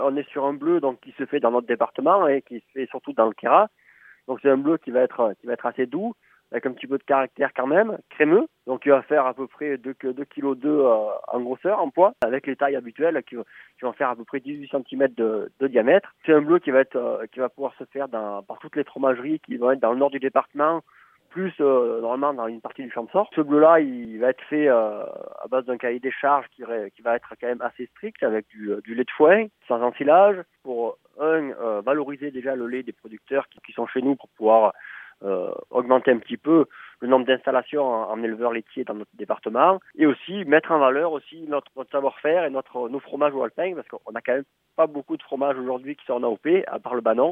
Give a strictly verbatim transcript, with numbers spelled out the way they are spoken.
on est sur un bleu donc qui se fait dans notre département et qui se fait surtout dans le Queyras. Donc c'est un bleu qui va être qui va être assez doux, avec un petit peu de caractère quand même, crémeux. Donc il va faire à peu près deux virgule deux kilos euh, en grosseur, en poids, avec les tailles habituelles qui, qui vont faire à peu près dix-huit centimètres de, de diamètre. C'est un bleu qui va être euh, qui va pouvoir se faire dans, par toutes les fromageries qui vont être dans le nord du département, plus euh, normalement dans une partie du Champsaur. Ce bleu-là, il va être fait euh, à base d'un cahier des charges qui, qui va être quand même assez strict, avec du, du lait de foin, sans ensilage, pour un, euh, valoriser déjà le lait des producteurs qui, qui sont chez nous pour pouvoir euh, augmenter un petit peu le nombre d'installations en, en éleveurs laitiers dans notre département, et aussi mettre en valeur aussi notre, notre savoir-faire et notre, nos fromages alpins, parce qu'on a quand même pas beaucoup de fromages aujourd'hui qui sont en A O P, à part le Banon.